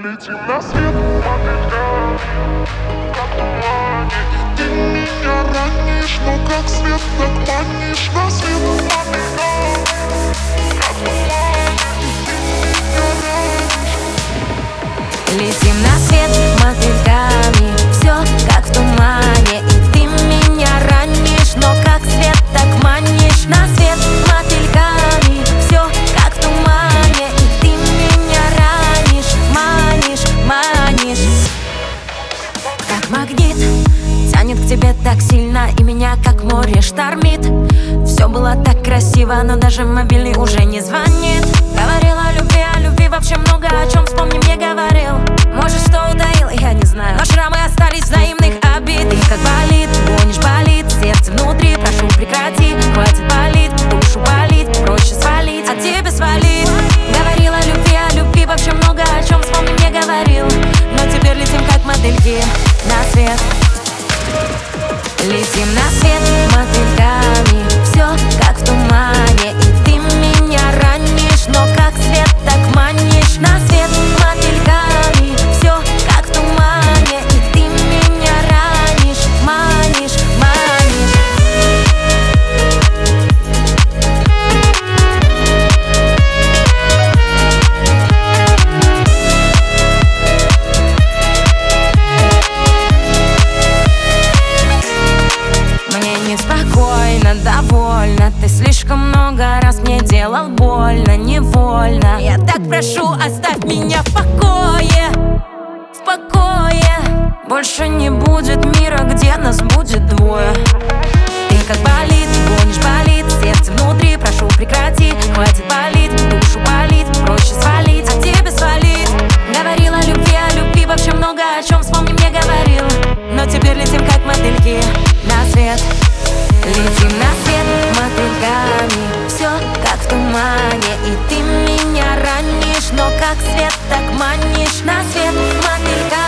Летим на свет мотыльками, как в тумане. И ты меня ранишь, но как свет, так манишь. На свет мотыльками, как в тумане. И ты меня ранишь. Летим на свет мотыльками, все как в тумане. И ты меня ранишь, но как свет, так манишь. На свет мотыльками, все как в тумане. И ты меня ранишь, манишь, манишь. Как магнит тянет к тебе так сильно, и меня как море штормит. Все было так красиво, но даже мобильный уже не звонит. Говорила о любви вообще много о чем, вспомни, мне говорил. Может, что утаил, я не знаю, но шрамы остались взаимных обид. И как болит, гонишь, болит сердце внутри, прошу прекрати. Хватит болит, душу болит, проще свалить, а тебе свалить. Говорила о любви вообще много о чем, вспомни, мне говорил. Но теперь летим как мотыльки на свет. Летим на свет мотыльками, все как в тумане. И ты меня ранишь, но как свет, так манишь. На свет мотыльками, все как в тумане. И ты меня ранишь, манишь, манишь. Мне неспокойно, довольно. Ты слишком много раз мне делал больно, невольно. Я так прошу, оставь меня в покое, в покое. Больше не будет мира, где нас будет двое. Ты как болит, гонишь, болит сердце внутри, прошу прекрати. Хватит болит, душу болит, проще свалить, а тебе свалить. Говорила о любви вообще много о чем, вспомни, мне говорил. Но теперь летим как мотыльки на свет. Летим на свет мотыльками, все как в тумане. И ты меня ранишь, но как свет, так манишь. На свет мотыльками.